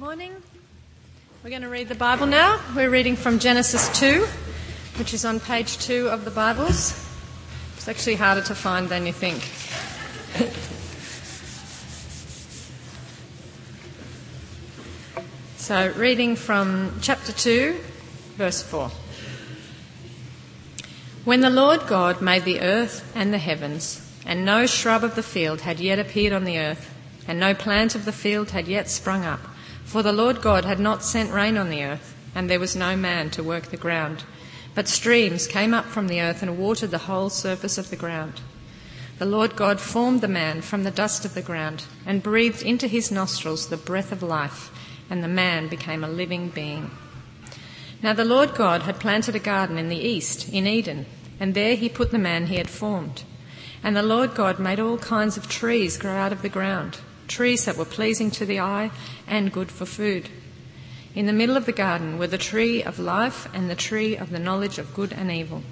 Morning. We're going to read the Bible now. We're reading from Genesis 2, which is on page 2 of the Bibles. It's actually harder to find than you think. So, reading from chapter 2, verse 4. When the Lord God made the earth and the heavens, and no shrub of the field had yet appeared on the earth, and no plant of the field had yet sprung up, for the Lord God had not sent rain on the earth, and there was no man to work the ground. But streams came up from the earth and watered the whole surface of the ground. The Lord God formed the man from the dust of the ground, and breathed into his nostrils the breath of life, and the man became a living being. Now the Lord God had planted a garden in the east, in Eden, and there he put the man he had formed. And the Lord God made all kinds of trees grow out of the ground, trees that were pleasing to the eye and good for food. In the middle of the garden were the tree of life and the tree of the knowledge of good and evil.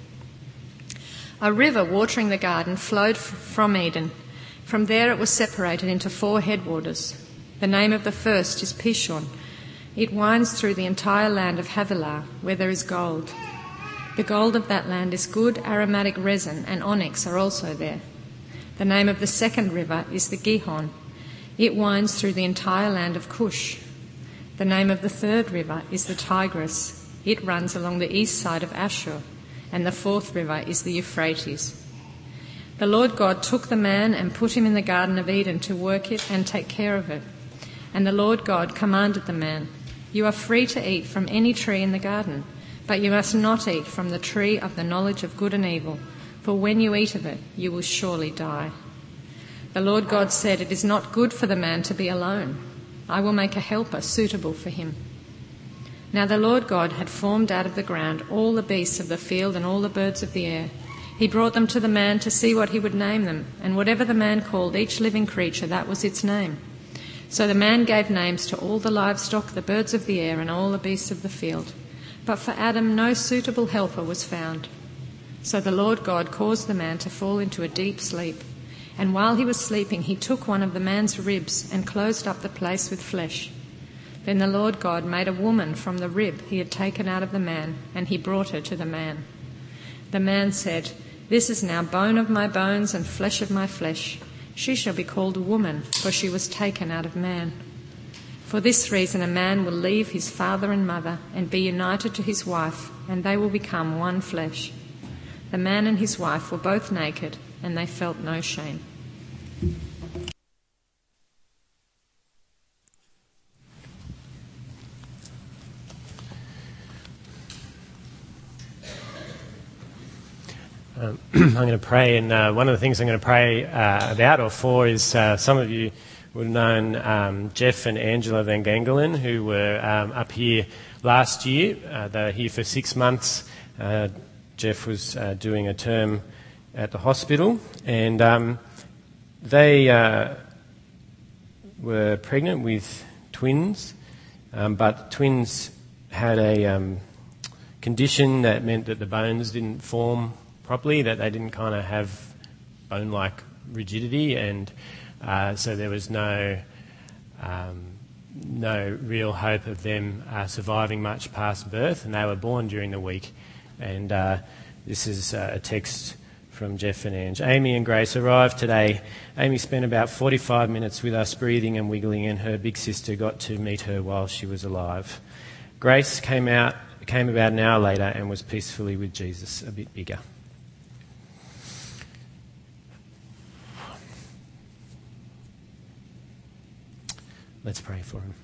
A river watering the garden flowed from Eden. From there it was separated into 4 headwaters. The name of the first is Pishon. It winds through the entire land of Havilah, where there is gold. The gold of that land is good aromatic resin, and onyx are also there. The name of the second river is the Gihon. It winds through the entire land of Cush. The name of the third river is the Tigris. It runs along the east side of Ashur. And the fourth river is the Euphrates. The Lord God took the man and put him in the Garden of Eden to work it and take care of it. And the Lord God commanded the man, "You are free to eat from any tree in the garden, but you must not eat from the tree of the knowledge of good and evil, for when you eat of it, you will surely die." The Lord God said, "It is not good for the man to be alone. I will make a helper suitable for him." Now the Lord God had formed out of the ground all the beasts of the field and all the birds of the air. He brought them to the man to see what he would name them, and whatever the man called each living creature, that was its name. So the man gave names to all the livestock, the birds of the air, and all the beasts of the field. But for Adam no suitable helper was found. So the Lord God caused the man to fall into a deep sleep. And while he was sleeping, he took one of the man's ribs and closed up the place with flesh. Then the Lord God made a woman from the rib he had taken out of the man, and he brought her to the man. The man said, "This is now bone of my bones and flesh of my flesh. She shall be called a woman, for she was taken out of man. For this reason a man will leave his father and mother and be united to his wife, and they will become one flesh." The man and his wife were both naked, and they felt no shame. I'm going to pray, and one of the things I'm going to pray about or for is some of you would have known Jeff and Angela Van Gangelen, who were up here last year. They were here for 6 months. Jeff was doing a term at the hospital, and they were pregnant with twins, but twins had a condition that meant that the bones didn't form properly, that they didn't kind of have bone-like rigidity, and so there was no real hope of them surviving much past birth, and they were born during the week. And this is a text from Jeff and Ange. Amy and Grace arrived today. Amy spent about 45 minutes with us breathing and wiggling, and her big sister got to meet her while she was alive. Grace came about an hour later and was peacefully with Jesus, a bit bigger. Let's pray for him.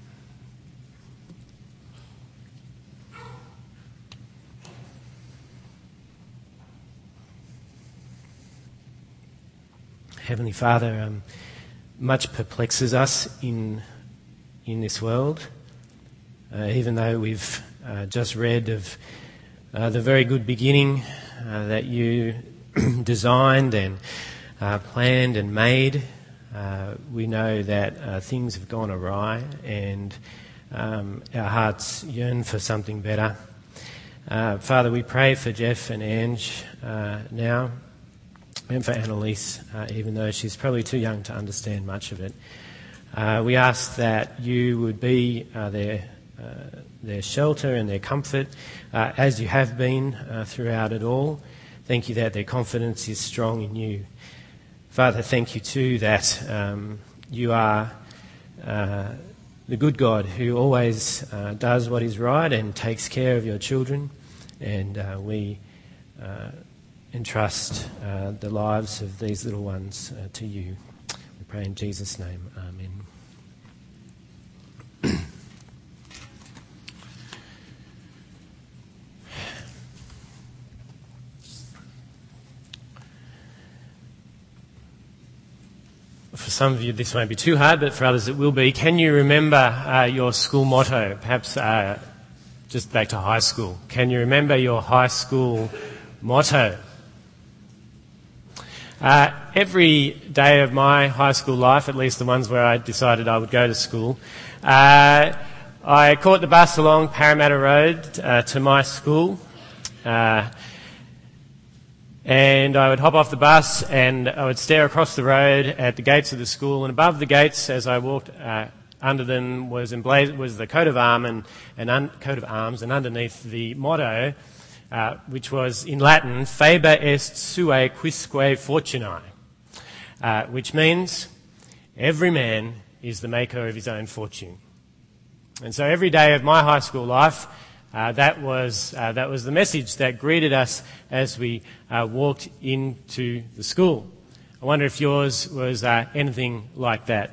Heavenly Father, much perplexes us in this world, even though we've just read of the very good beginning that you designed and planned and made. We know that things have gone awry, and our hearts yearn for something better. Father, we pray for Jeff and Ange now, and for Annalise, even though she's probably too young to understand much of it. We ask that you would be their shelter and their comfort, as you have been throughout it all. Thank you that their confidence is strong in you. Father, thank you too that you are the good God who always does what is right and takes care of your children, and we entrust the lives of these little ones to you. We pray in Jesus' name. Amen. For some of you this won't be too hard, but for others it will be. Can you remember your school motto? Perhaps just back to high school. Can you remember your high school motto? Every day of my high school life, at least the ones where I decided I would go to school, I caught the bus along Parramatta Road to my school. And I would hop off the bus and I would stare across the road at the gates of the school, and above the gates as I walked under them was the coat of arms, and underneath the motto, which was in Latin, Faber est sua quisque fortunae, which means every man is the maker of his own fortune. And so every day of my high school life, that was the message that greeted us as we walked into the school. I wonder if yours was anything like that.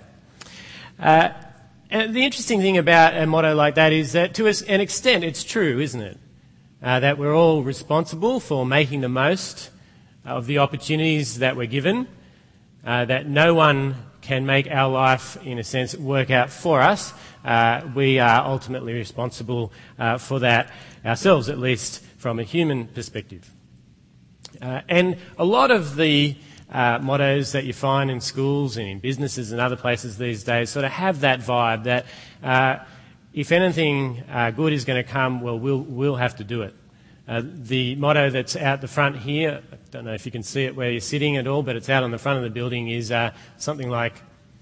And the interesting thing about a motto like that is that to an extent it's true, isn't it? That we're all responsible for making the most of the opportunities that we're given, that no one can make our life, in a sense, work out for us. We are ultimately responsible for that ourselves, at least from a human perspective. And a lot of the mottos that you find in schools and in businesses and other places these days sort of have that vibe that if anything good is going to come, well, we'll have to do it. The motto that's out the front here, I don't know if you can see it where you're sitting at all, but it's out on the front of the building, is something like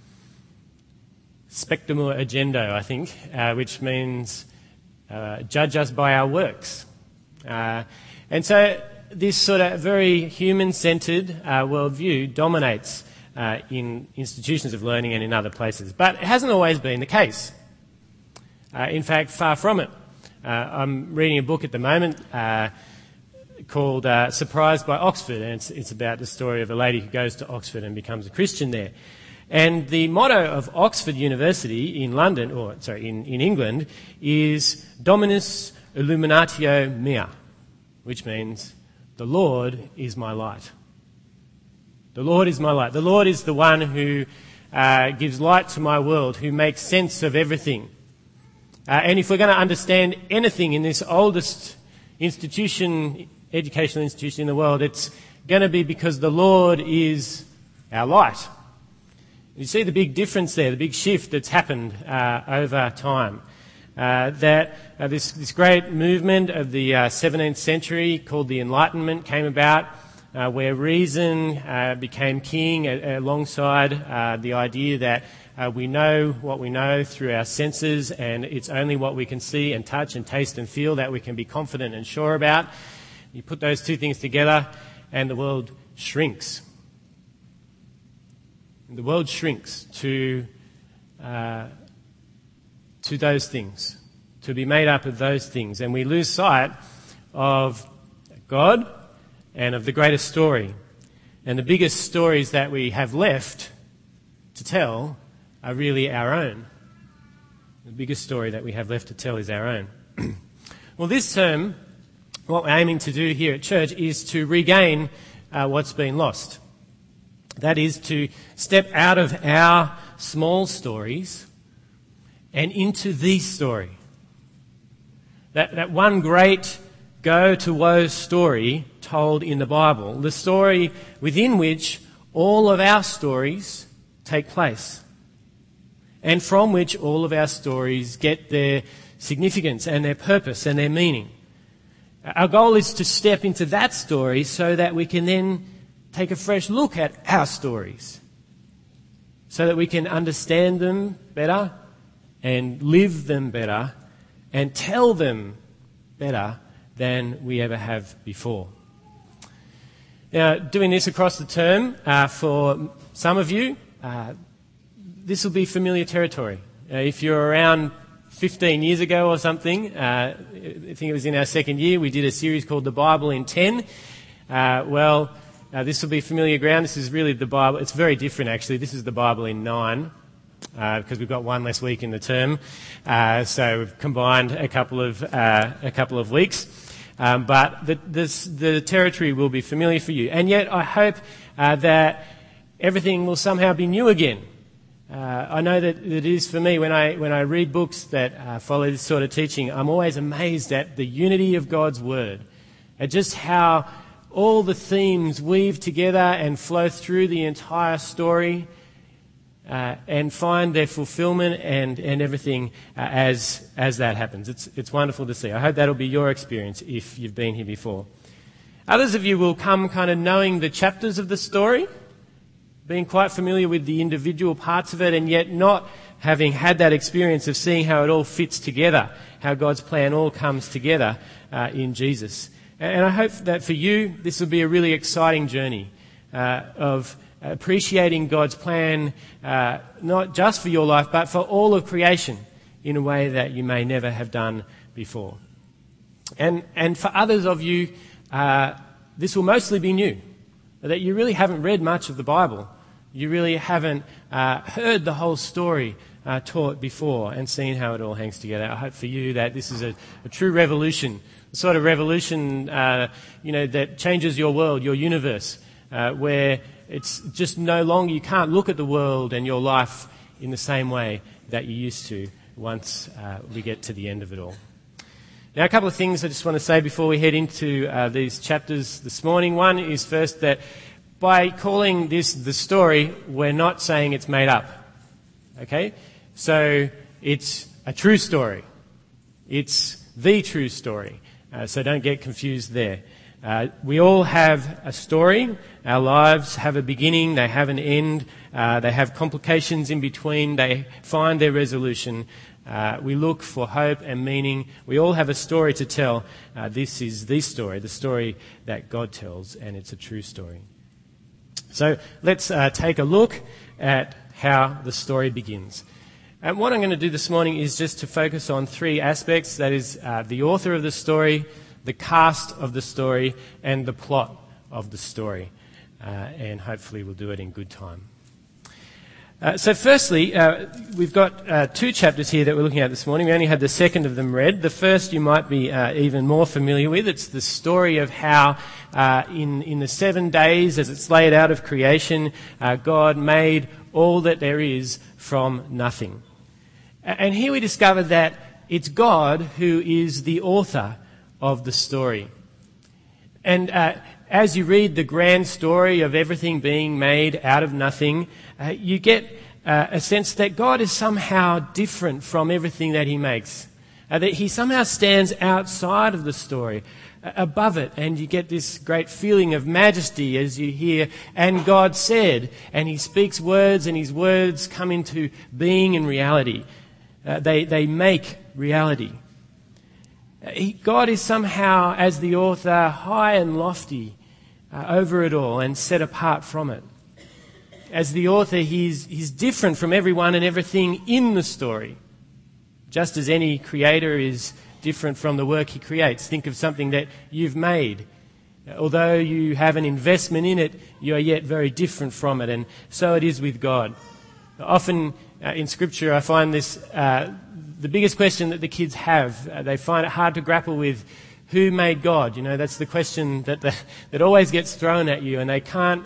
Spectumur Agendo, I think, which means judge us by our works. And so this sort of very human-centred worldview dominates in institutions of learning and in other places. But it hasn't always been the case. In fact, far from it. I'm reading a book at the moment called Surprised by Oxford, and it's about the story of a lady who goes to Oxford and becomes a Christian there. And the motto of Oxford University in in England is Dominus Illuminatio Mea, which means the Lord is my light. The Lord is my light. The Lord is the one who gives light to my world, who makes sense of everything. And if we're going to understand anything in this oldest educational institution in the world, it's going to be because the Lord is our light. You see the big difference there, the big shift that's happened over time. This great movement of the 17th century called the Enlightenment came about, where reason became king alongside the idea that we know what we know through our senses, and it's only what we can see and touch and taste and feel that we can be confident and sure about. You put those two things together and the world shrinks. The world shrinks to those things, to be made up of those things. And we lose sight of God and of the greatest story. And the biggest stories that we have left to tell are really our own. The biggest story that we have left to tell is our own. Well, this term, what we're aiming to do here at church is to regain what's been lost. That is to step out of our small stories and into the story. That one great go to woe story told in the Bible, the story within which all of our stories take place, and from which all of our stories get their significance and their purpose and their meaning. Our goal is to step into that story so that we can then take a fresh look at our stories so that we can understand them better and live them better and tell them better than we ever have before. Now, doing this across the term, for some of you, this will be familiar territory. If you're around 15 years ago or something, I think it was in our second year, we did a series called The Bible in 10. This will be familiar ground. This is really the Bible. It's very different, actually. This is the Bible in 9, because we've got one less week in the term. So we've combined a couple of weeks. But the territory will be familiar for you. And yet I hope that everything will somehow be new again. I know that it is for me when I read books that follow this sort of teaching. I'm always amazed at the unity of God's Word, at just how all the themes weave together and flow through the entire story, and find their fulfillment and everything as that happens. It's wonderful to see. I hope that'll be your experience if you've been here before. Others of you will come kind of knowing the chapters of the story, being quite familiar with the individual parts of it, and yet not having had that experience of seeing how it all fits together, how God's plan all comes together in Jesus. And I hope that for you, this will be a really exciting journey of appreciating God's plan, not just for your life, but for all of creation in a way that you may never have done before. And for others of you, this will mostly be new, that you really haven't read much of the Bible. You really haven't heard the whole story taught before and seen how it all hangs together. I hope for you that this is a true revolution, the sort of revolution that changes your world, your universe, where it's just no longer, you can't look at the world and your life in the same way that you used to once we get to the end of it all. Now, a couple of things I just want to say before we head into these chapters this morning. One is first that by calling this the story, we're not saying it's made up. Okay? So it's a true story. It's the true story. So don't get confused there. We all have a story. Our lives have a beginning. They have an end. They have complications in between. They find their resolution. We look for hope and meaning. We all have a story to tell. This is the story that God tells, and it's a true story. So let's take a look at how the story begins. And what I'm going to do this morning is just to focus on three aspects. That is the author of the story, the cast of the story, and the plot of the story. And hopefully we'll do it in good time. So firstly, we've got two chapters here that we're looking at this morning. We only had the second of them read. The first you might be even more familiar with. It's the story of how in the 7 days, as it's laid out of creation, God made all that there is from nothing. And here we discover that it's God who is the author of the story. And as you read the grand story of everything being made out of nothing, you get a sense that God is somehow different from everything that he makes. That he somehow stands outside of the story, above it, and you get this great feeling of majesty as you hear, "And God said," and he speaks words, and his words come into being and reality. They make reality. God is somehow, as the author, high and lofty over it all and set apart from it. As the author, he's different from everyone and everything in the story. Just as any creator is different from the work he creates. Think of something that you've made. Although you have an investment in it, you are yet very different from it. And so it is with God. Often in Scripture I find this the biggest question that the kids have. They find it hard to grapple with who made God. You know, that's the question that always gets thrown at you, and they can't,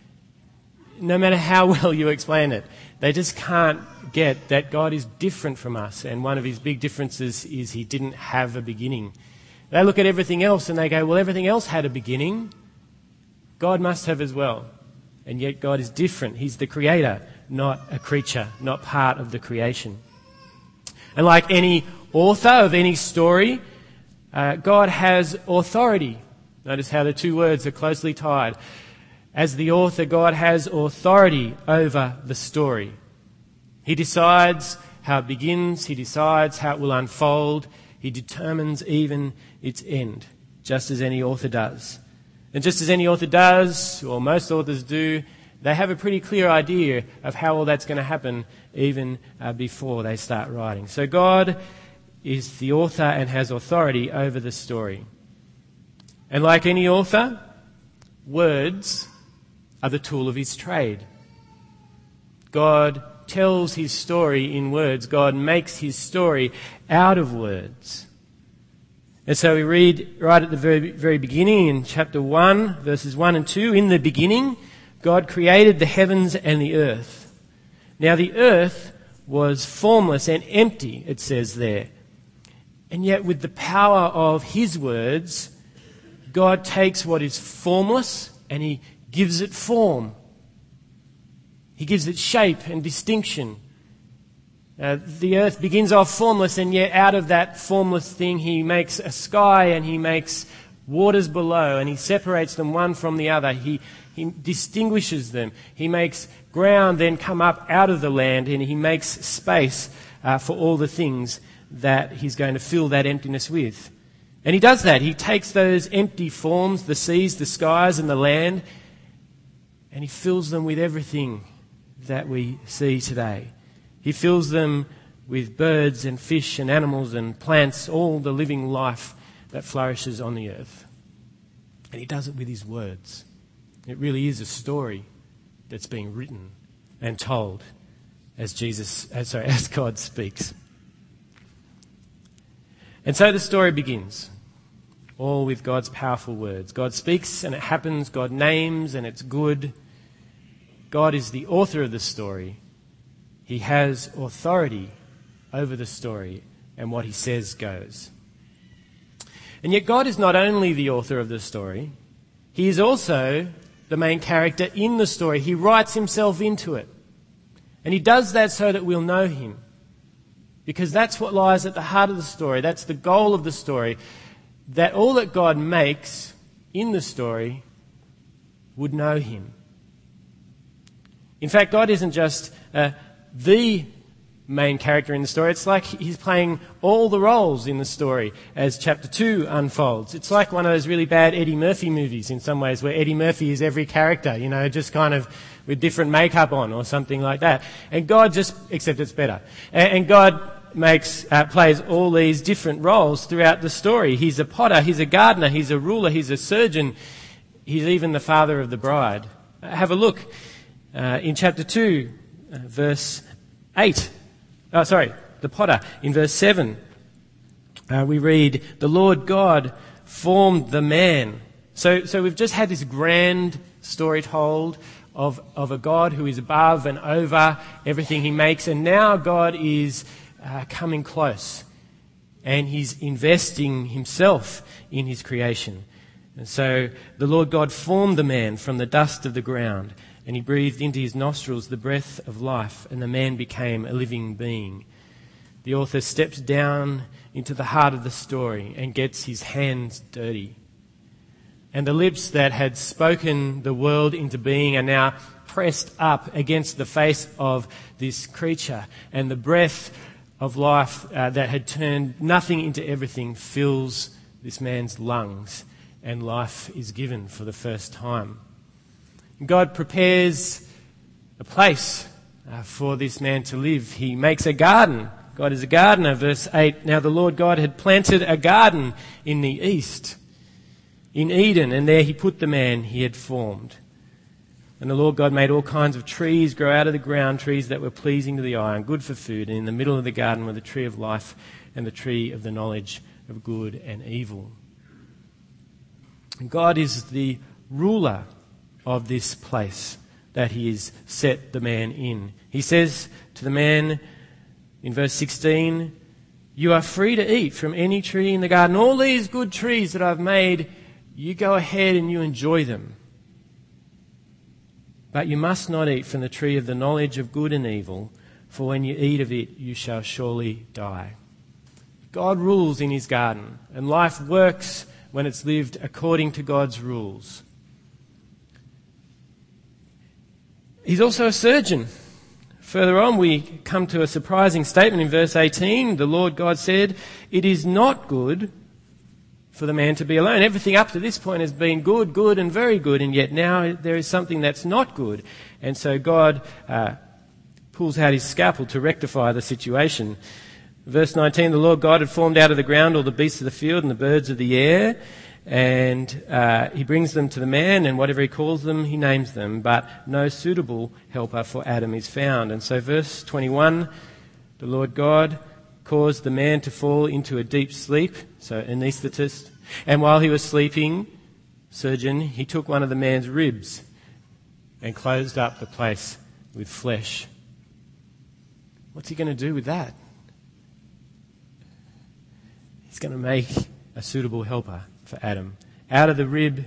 no matter how well you explain it, they just can't get that God is different from us, and one of his big differences is he didn't have a beginning. They look at everything else and they go, well, everything else had a beginning. God must have as well. And yet God is different. He's the creator, not a creature, not part of the creation. And like any author of any story, God has authority. Notice how the two words are closely tied. As the author, God has authority over the story. He decides how it begins. He decides how it will unfold. He determines even its end, just as any author does. And just as any author does, or most authors do, they have a pretty clear idea of how all that's going to happen even before they start writing. So God is the author and has authority over the story. And like any author, words are the tool of his trade. God tells his story in words. God makes his story out of words. And so we read right at the very beginning in chapter 1, verses 1 and 2, in the beginning, God created the heavens and the earth. Now the earth was formless and empty, it says there. And yet with the power of his words, God takes what is formless and he gives it form. He gives it shape and distinction. The earth begins off formless, and yet out of that formless thing he makes a sky and he makes waters below, and he separates them one from the other. He distinguishes them. He makes ground then come up out of the land, and he makes space for all the things that he's going to fill that emptiness with. And he does that. He takes those empty forms, the seas, the skies and the land, and he fills them with everything that we see today. He fills them with birds and fish and animals and plants, all the living life that flourishes on the earth. And he does it with his words. It really is a story that's being written and told as God speaks. And so the story begins, all with God's powerful words. God speaks and it happens. God names and it's good. God is the author of the story. He has authority over the story, and what he says goes. And yet God is not only the author of the story, he is also the main character in the story. He writes himself into it. And he does that so that we'll know him. Because that's what lies at the heart of the story. That's the goal of the story. That all that God makes in the story would know him. In fact, God isn't just the main character in the story. It's like he's playing all the roles in the story as chapter 2 unfolds. It's like one of those really bad Eddie Murphy movies in some ways, where Eddie Murphy is every character, just kind of with different makeup on or something like that. And God except it's better. And God plays all these different roles throughout the story. He's a potter, he's a gardener, he's a ruler, he's a surgeon, he's even the father of the bride. Have a look in chapter 2, verse 8. The potter. In verse 7, we read, the Lord God formed the man. So we've just had this grand story told of a God who is above and over everything he makes, and now God is coming close, and he's investing himself in his creation. And so the Lord God formed the man from the dust of the ground, and he breathed into his nostrils the breath of life, and the man became a living being. The author steps down into the heart of the story and gets his hands dirty. And the lips that had spoken the world into being are now pressed up against the face of this creature. And the breath of life that had turned nothing into everything fills this man's lungs, and life is given for the first time. God prepares a place for this man to live. He makes a garden. God is a gardener. Verse 8, now the Lord God had planted a garden in the east, in Eden, and there he put the man he had formed. And the Lord God made all kinds of trees grow out of the ground, trees that were pleasing to the eye and good for food. And in the middle of the garden were the tree of life and the tree of the knowledge of good and evil. And God is the ruler of this place that he has set the man in. He says to the man in verse 16, you are free to eat from any tree in the garden. All these good trees that I've made, you go ahead and you enjoy them. But you must not eat from the tree of the knowledge of good and evil, for when you eat of it, you shall surely die. God rules in his garden, and life works when it's lived according to God's rules. He's also a surgeon. Further on, we come to a surprising statement in verse 18. The Lord God said, "It is not good for the man to be alone." Everything up to this point has been good, good and very good, and yet now there is something that's not good. And so God pulls out his scalpel to rectify the situation. Verse 19, the Lord God had formed out of the ground all the beasts of the field and the birds of the air, and he brings them to the man, and whatever he calls them, he names them, but no suitable helper for Adam is found. And so verse 21, the Lord God caused the man to fall into a deep sleep, so anaesthetist, and while he was sleeping, surgeon, he took one of the man's ribs and closed up the place with flesh. What's he going to do with that? He's going to make a suitable helper for Adam. Out of the rib,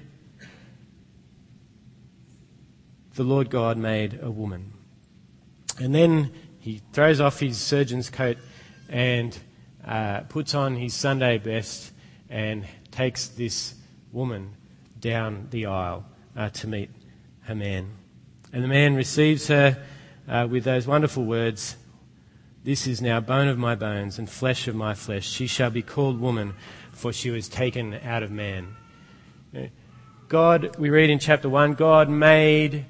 the Lord God made a woman. And then he throws off his surgeon's coat and puts on his Sunday best and takes this woman down the aisle to meet her man. And the man receives her with those wonderful words, "This is now bone of my bones and flesh of my flesh. She shall be called woman, for she was taken out of man." God, we read in chapter 1, God made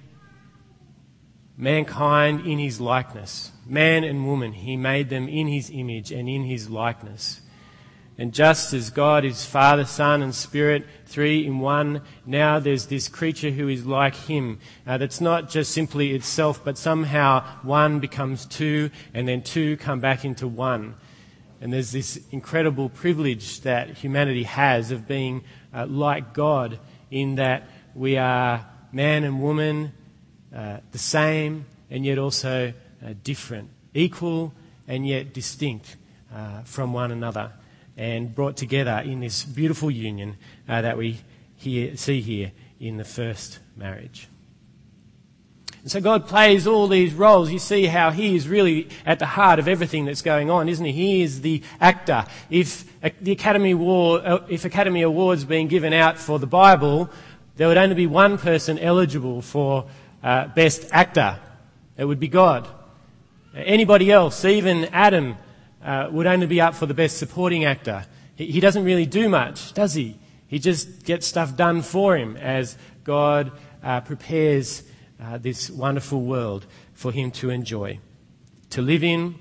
mankind in his likeness. Man and woman, he made them in his image and in his likeness. And just as God is Father, Son and Spirit, three in one, now there's this creature who is like him. That's not just simply itself, but somehow one becomes two and then two come back into one. And there's this incredible privilege that humanity has of being like God, in that we are man and woman, the same and yet also different, equal and yet distinct from one another, and brought together in this beautiful union that we see here in the first marriage. And so God plays all these roles. You see how he is really at the heart of everything that's going on, isn't he? He is the actor. If Academy Awards being given out for the Bible, there would only be one person eligible for Best Actor. It would be God. Anybody else, even Adam, would only be up for the Best Supporting Actor. He doesn't really do much, does he? He just gets stuff done for him as God prepares this wonderful world for him to enjoy, to live in,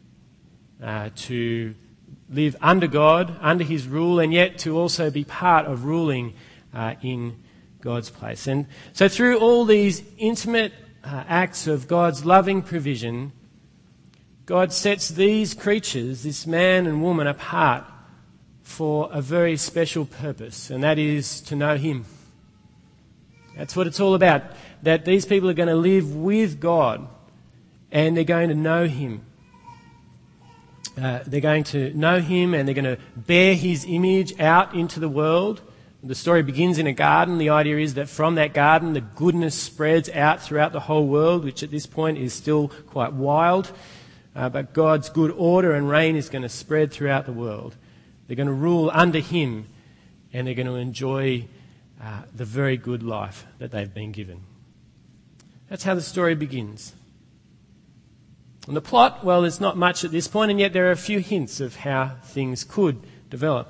to live under God, under his rule, and yet to also be part of ruling in God's place. And so through all these intimate acts of God's loving provision, God sets these creatures, this man and woman, apart for a very special purpose, and that is to know him. That's what it's all about, that these people are going to live with God and they're going to know him. They're going to know him and they're going to bear his image out into the world. The story begins in a garden. The idea is that from that garden the goodness spreads out throughout the whole world, which at this point is still quite wild. But God's good order and reign is going to spread throughout the world. They're going to rule under him and they're going to enjoy the very good life that they've been given. That's how the story begins. And the plot, well, there's not much at this point, and yet there are a few hints of how things could develop.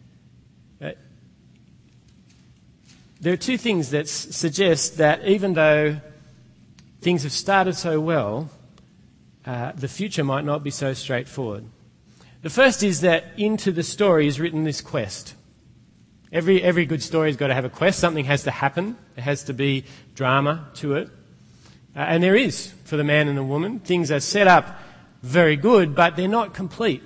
There are two things that suggest that even though things have started so well, the future might not be so straightforward. The first is that into the story is written this quest. Every good story has got to have a quest. Something has to happen. There has to be drama to it. And there is for the man and the woman. Things are set up very good, but they're not complete.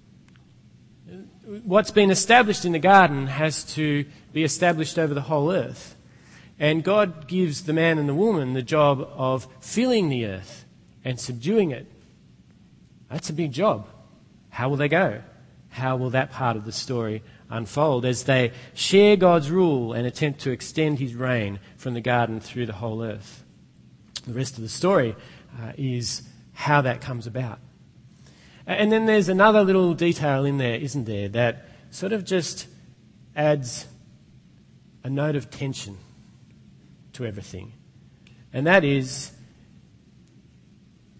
What's been established in the garden has to be established over the whole earth. And God gives the man and the woman the job of filling the earth and subduing it. That's a big job. How will they go? How will that part of the story unfold as they share God's rule and attempt to extend his reign from the garden through the whole earth? The rest of the story is how that comes about. And then there's another little detail in there, isn't there, that sort of just adds a note of tension to everything. And that is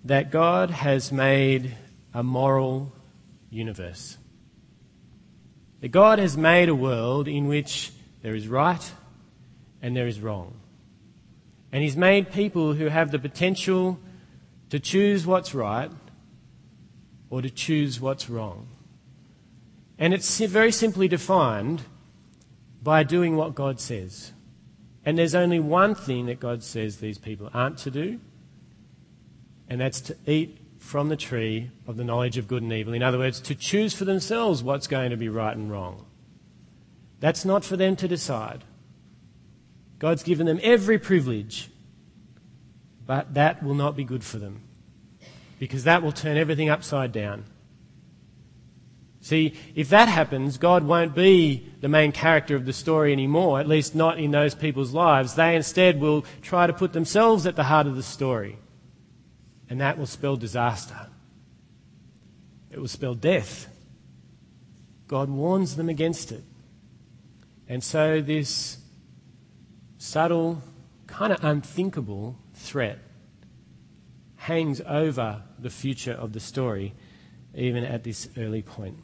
that God has made a moral universe. That God has made a world in which there is right and there is wrong. And He's made people who have the potential to choose what's right or to choose what's wrong. And it's very simply defined by doing what God says. And there's only one thing that God says these people aren't to do, and that's to eat from the tree of the knowledge of good and evil. In other words, to choose for themselves what's going to be right and wrong. That's not for them to decide. God's given them every privilege, but that will not be good for them, because that will turn everything upside down. See, if that happens, God won't be the main character of the story anymore, at least not in those people's lives. They instead will try to put themselves at the heart of the story. And that will spell disaster. It will spell death. God warns them against it. And so this subtle, kind of unthinkable threat hangs over the future of the story, even at this early point.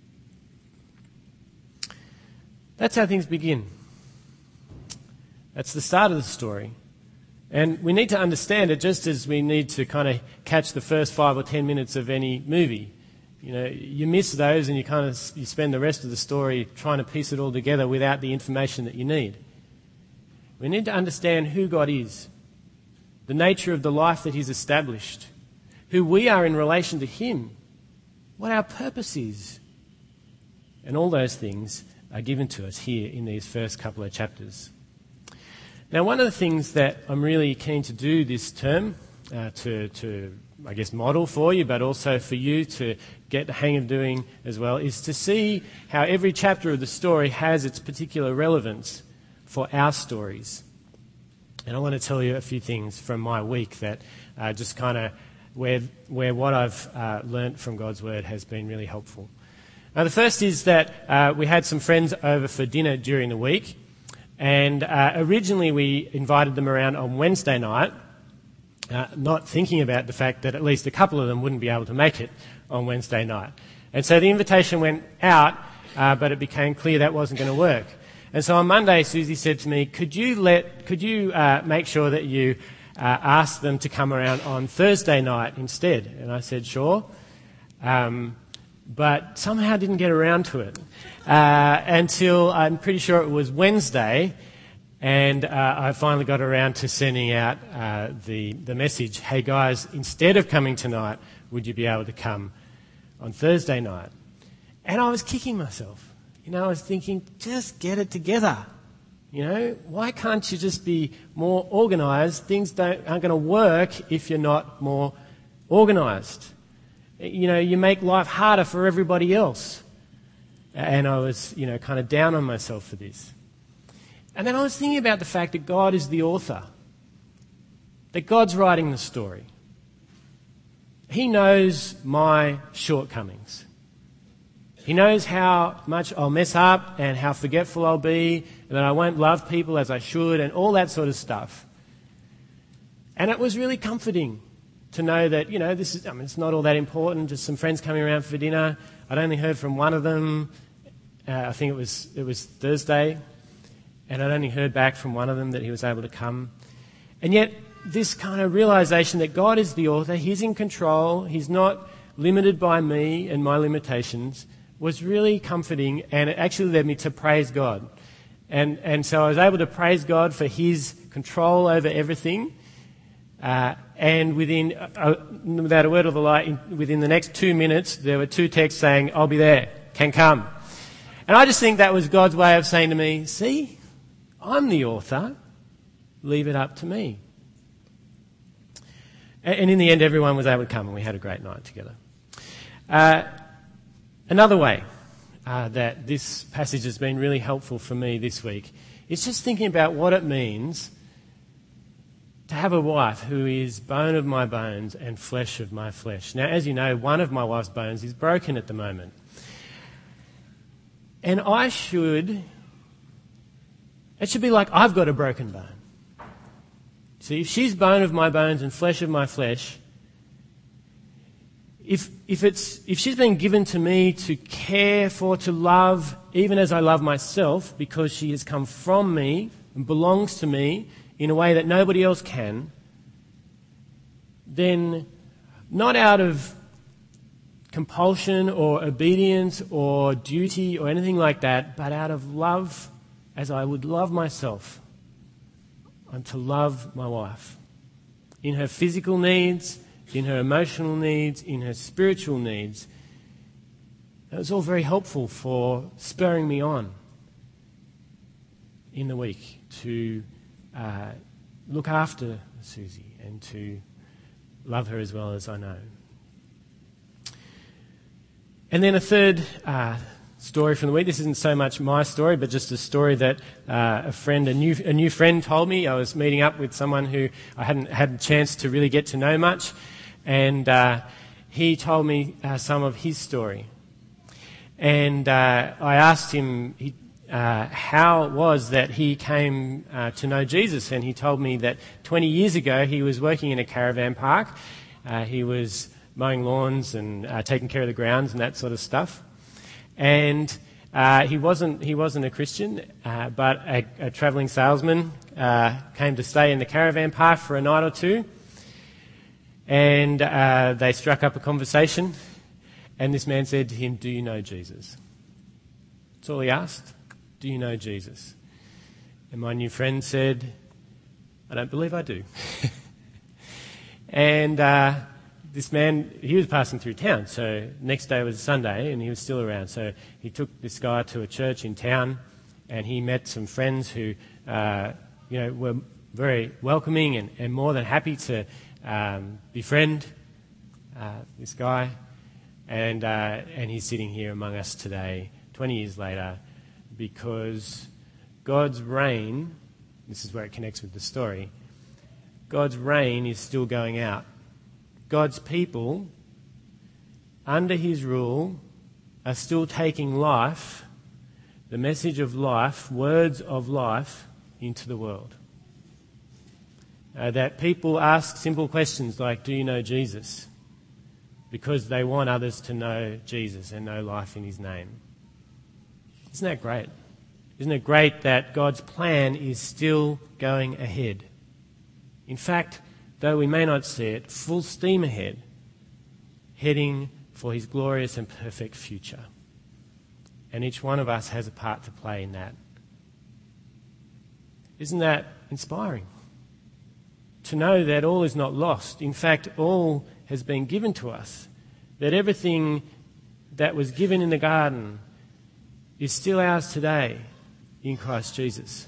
That's how things begin. That's the start of the story. And we need to understand it just as we need to kind of catch the first 5 or 10 minutes of any movie. You know, you miss those and you spend the rest of the story trying to piece it all together without the information that you need. We need to understand who God is, the nature of the life that He's established, who we are in relation to Him, what our purpose is. And all those things are given to us here in these first couple of chapters. Now, one of the things that I'm really keen to do this term, to I guess model for you, but also for you to get the hang of doing as well, is to see how every chapter of the story has its particular relevance for our stories. And I want to tell you a few things from my week that just kind of where what I've learnt from God's Word has been really helpful. Now, the first is that we had some friends over for dinner during the week, and originally we invited them around on Wednesday night, not thinking about the fact that at least a couple of them wouldn't be able to make it on Wednesday night. And so the invitation went out, but it became clear that wasn't going to work. And so on Monday, Susie said to me, could you make sure that you ask them to come around on Thursday night instead? And I said, sure. But somehow didn't get around to it until I'm pretty sure it was Wednesday, and I finally got around to sending out the message, hey guys, instead of coming tonight, would you be able to come on Thursday night? And I was kicking myself. You know, I was thinking, just get it together. You know, why can't you just be more organised? Things aren't going to work if you're not more organised. You know, you make life harder for everybody else. And I was, you know, kind of down on myself for this. And then I was thinking about the fact that God is the author. That God's writing the story. He knows my shortcomings. He knows how much I'll mess up and how forgetful I'll be and that I won't love people as I should and all that sort of stuff. And it was really comforting to know that, you know, it's not all that important, just some friends coming around for dinner. I'd only heard from one of them, I think it was Thursday, and I'd only heard back from one of them that he was able to come. And yet, this kind of realisation that God is the author, He's in control, He's not limited by me and my limitations, was really comforting, and it actually led me to praise God. And so I was able to praise God for His control over everything. And without a word of a lie, within the next 2 minutes, there were 2 texts saying, I'll be there, can come. And I just think that was God's way of saying to me, see, I'm the author, leave it up to me. And in the end, everyone was able to come and we had a great night together. Another way that this passage has been really helpful for me this week is just thinking about what it means to have a wife who is bone of my bones and flesh of my flesh. Now, as you know, one of my wife's bones is broken at the moment. And it should be like I've got a broken bone. See, if she's bone of my bones and flesh of my flesh, if she's been given to me to care for, to love, even as I love myself, because she has come from me and belongs to me in a way that nobody else can, then not out of compulsion or obedience or duty or anything like that, but out of love as I would love myself, I'm to love my wife in her physical needs, in her emotional needs, in her spiritual needs. That was all very helpful for spurring me on in the week to look after Susie and to love her as well as I know. And then a third story from the week. This isn't so much my story, but just a story that a new friend told me. I was meeting up with someone who I hadn't had a chance to really get to know much, and he told me some of his story. And I asked him how it was that he came to know Jesus, and he told me that 20 years ago he was working in a caravan park. He was mowing lawns and taking care of the grounds and that sort of stuff. And he wasn't a Christian, but a travelling salesman came to stay in the caravan park for a night or two. And they struck up a conversation. And this man said to him, "Do you know Jesus?" That's all he asked. "Do you know Jesus?" And my new friend said, "I don't believe I do." And this man, he was passing through town, so next day was Sunday and he was still around. So he took this guy to a church in town and he met some friends who were very welcoming and more than happy to befriend this guy. And he's sitting here among us today, 20 years later, because God's reign, this is where it connects with the story, God's reign is still going out. God's people, under his rule, are still taking life, the message of life, words of life, into the world. That people ask simple questions like, "Do you know Jesus?" because they want others to know Jesus and know life in his name. Isn't that great? Isn't it great that God's plan is still going ahead? In fact, though we may not see it, full steam ahead, heading for his glorious and perfect future. And each one of us has a part to play in that. Isn't that inspiring? To know that all is not lost. In fact, all has been given to us. That everything that was given in the garden is still ours today in Christ Jesus.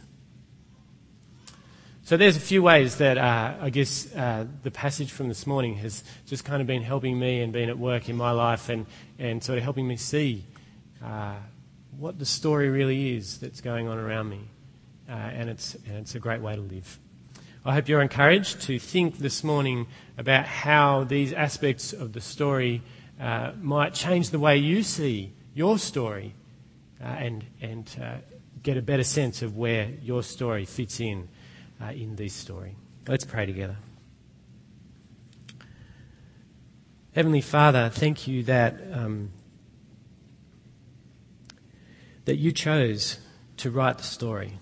So there's a few ways that the passage from this morning has just kind of been helping me and been at work in my life and sort of helping me see what the story really is that's going on around me. And it's a great way to live. I hope you're encouraged to think this morning about how these aspects of the story might change the way you see your story and get a better sense of where your story fits in this story. Let's pray together. Heavenly Father, thank you that you chose to write the story.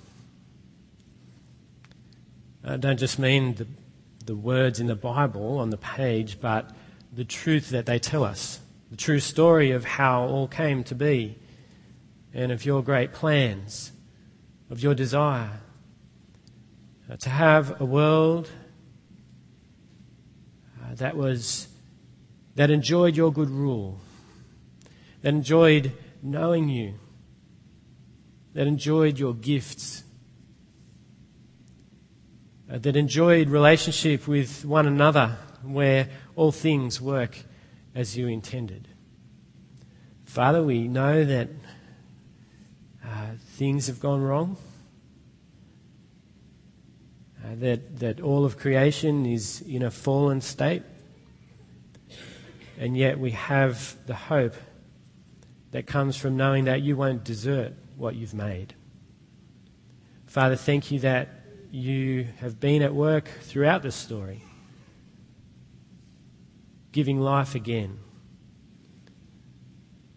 I don't just mean the words in the Bible on the page, but the truth that they tell us, the true story of how all came to be and of your great plans, of your desire to have a world that enjoyed your good rule, that enjoyed knowing you, that enjoyed your gifts, that enjoyed relationship with one another, where all things work as you intended. Father, we know that things have gone wrong, that all of creation is in a fallen state, and yet we have the hope that comes from knowing that you won't desert what you've made. Father, thank you that you have been at work throughout this story, giving life again,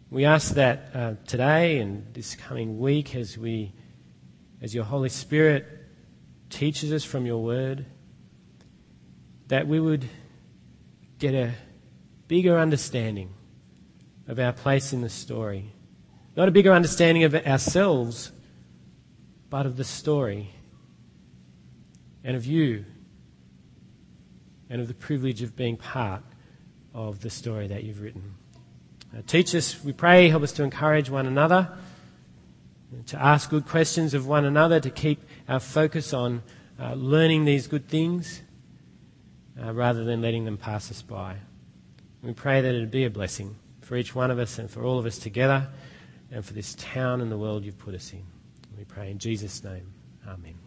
We ask that today and this coming week as your Holy Spirit teaches us from your word, that we would get a bigger understanding of our place in the story. Not a bigger understanding of ourselves, but of the story and of you and of the privilege of being part of the story that you've written. Teach us, we pray, help us to encourage one another, to ask good questions of one another, to keep our focus on learning these good things rather than letting them pass us by. We pray that it would be a blessing for each one of us and for all of us together and for this town and the world you've put us in. We pray in Jesus' name. Amen.